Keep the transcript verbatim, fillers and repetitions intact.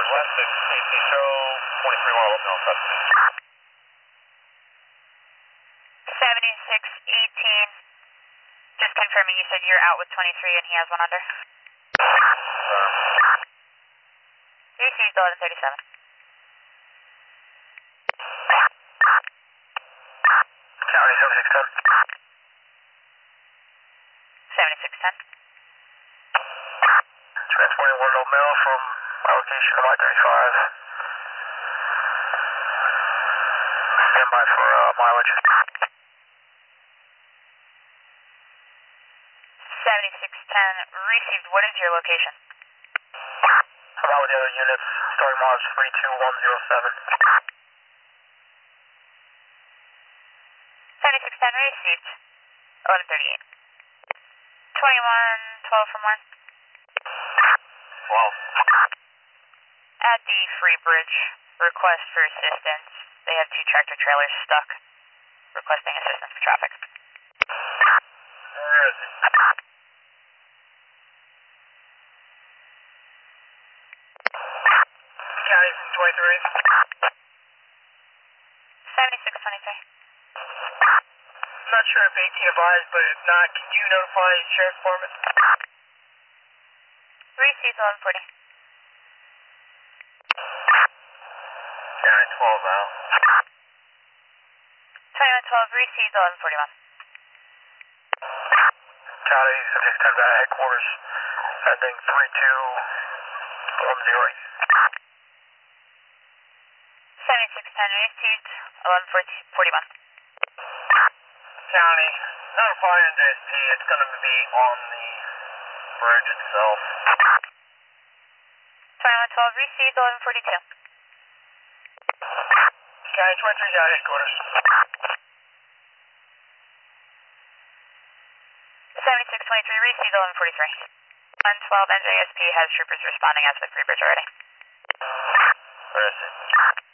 last six, A C show, twenty-three one eleven on substance. seventy-six eighteen. Just confirming you said you're out with twenty-three and he has one under. Um, Received eleven thirty-seven. County seventy-six ten. seventy-six ten. Transporting one old mail from my location to I thirty-five. Stand by for uh, mileage. seventy-six ten. Received. What is your location? I'm out with the other units. Starting mileage three two one zero seven. seventy-six ten. Received. eleven thirty-eight. twenty-one twelve from where? Well, At the Free Bridge. Request for assistance. They have two tractor trailers stuck. Requesting assistance for traffic. where is it? County twenty-three. seventy-six twenty-three. I'm not sure if eighteen advised, but if not, can you notify the Sheriff's Department? Received eleven forty. County twelve out. twenty-one twelve. Received eleven forty-one. County seventy-six ten back at headquarters. Heading three two one zero eight. seventy-six ten. Received eleven forty-one. County, notify N J S P. It's going to be on the bridge itself. twenty-one twelve. Received eleven forty-two. County twenty-three at headquarters. seventy-six twenty-three. Received eleven forty-three. one twelve. N J S P has troopers responding out to the Free Bridge already. Where is it?